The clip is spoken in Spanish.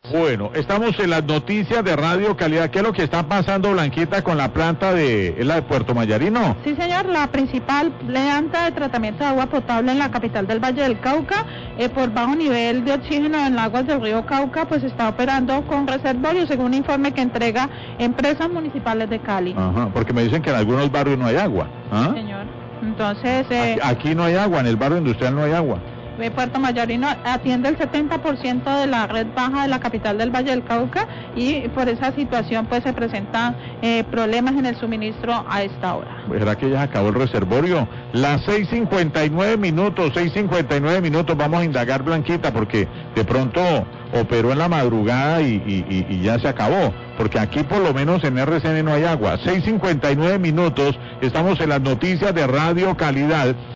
Bueno, estamos en las noticias de Radio Calidad. ¿Qué es lo que está pasando, Blanquita, con la planta ¿es la de Puerto Mayarino? Sí, señor, la principal planta de tratamiento de agua potable en la capital del Valle del Cauca, por bajo nivel de oxígeno en aguas del río Cauca, pues está operando con reservorio, según un informe que entrega Empresas Municipales de Cali. Ajá, porque me dicen que en algunos barrios no hay agua. ¿Ah? Sí, señor. Entonces, aquí no hay agua, en el barrio industrial no hay agua. Puerto Mayarino atiende el 70% de la red baja de la capital del Valle del Cauca y por esa situación pues se presentan problemas en el suministro a esta hora. ¿Será que ya acabó el reservorio? Las 6:59 minutos, vamos a indagar, Blanquita, porque de pronto operó en la madrugada y ya se acabó, porque aquí por lo menos en RCN no hay agua. 6:59 minutos, estamos en las noticias de Radio Calidad.